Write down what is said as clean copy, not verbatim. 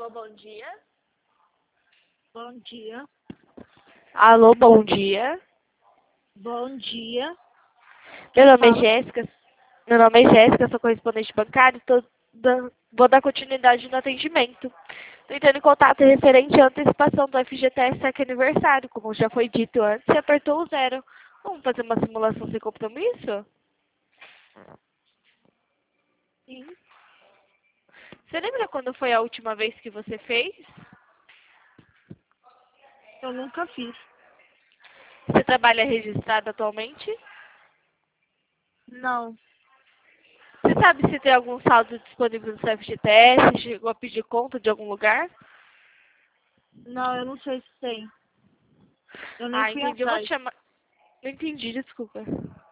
Alô, bom dia. Bom dia. Alô, bom dia. Bom dia. Meu Quem nome é fala? Jéssica. Meu nome é Jéssica, sou correspondente bancário. Vou dar continuidade no atendimento. Estou entrando em contato referente à antecipação do FGTS SEC aniversário. Como já foi dito antes, você apertou o 0. Vamos fazer uma simulação sem compromisso? Sim, Você lembra quando foi a última vez que você fez? eu nunca fiz. Você trabalha registrado atualmente? Não, Você sabe se tem algum saldo disponível no seu FGTS? Chegou a pedir conta de algum lugar? não, eu não sei se tem. Eu nem Ah, fui entendi. Eu vou atrás. te chamar. Não entendi, desculpa.